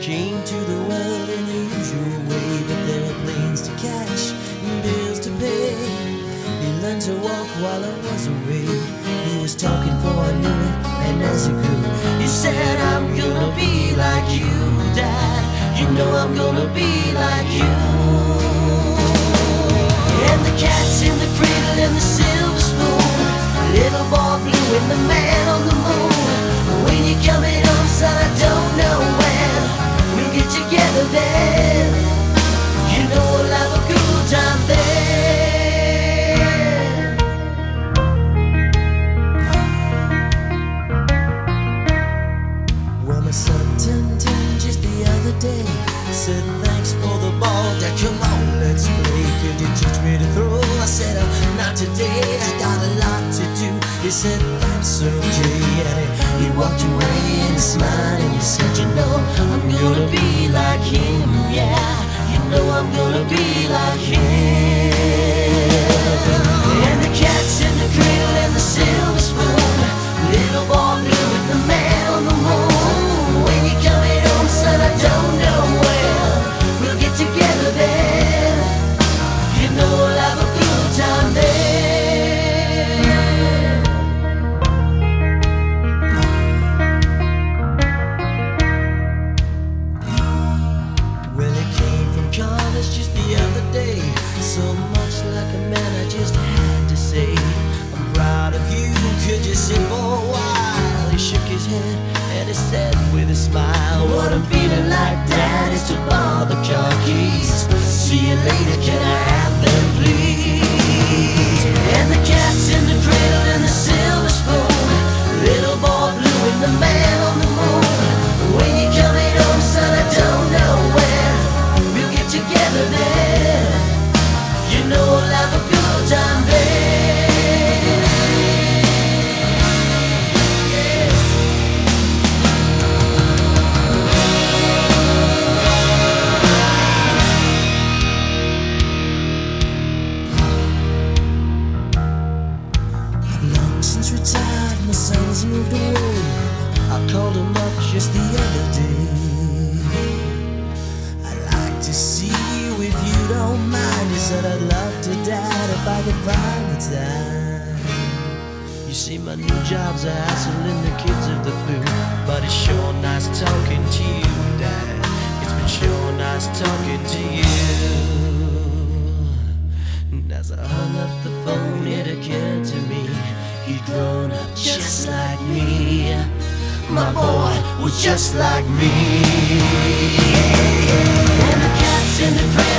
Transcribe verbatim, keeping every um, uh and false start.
came to the world in the usual way, but there were planes to catch and bills to pay. He learned to walk while I was away. He was talking before I knew it, and as he grew, he said, I'm gonna be like you, Dad. You know I'm gonna be like you. And the cat's in the cradle and the silver spoon, little boy blue and the man on the moon. When you're coming home, son, I don't know when we'll get together then. You know we'll have a good time then. Well, my son turned ten just the other day. Said thanks for the ball, Dad, come on, let's play. Could you teach me to throw? I said, oh, not today, I got a lot to do. He said, that's okay, and he, he walked away and smiled and he said, you know, I'm gonna be like him, yeah. You know I'm gonna be like him. And the cat's in the cradle and the silver spoon, little boy blue with the man on the moon. When you're coming home, son, I don't know when we'll get together then. You know we'll have a good time then. Well, he came from college just the other day. So much like a man, I just had to say, I'm proud of you, could you sit for a while? He shook his head and he said with a smile, what I'm feeling like, Dad, is to borrow the car keys. See you later, can I have them, please? And the cat's in the cradle and the silver spoon, little boy blue and the man on the moon. When you're coming home, son, I don't know when we'll get together then. You know we'll have a good time then. Since retired, my son's moved away. I called him up just the other day. I'd like to see you if you don't mind. He said, I'd love to, Dad, if I could find the time. You see, my new job's a hassle and the kids are the flu, but it's sure nice talking to you, Dad. It's been sure nice talking to you. And as I hung up the phone, it occurred to me, he'd grown up just like me. My boy was just like me. And the cat's in the crate.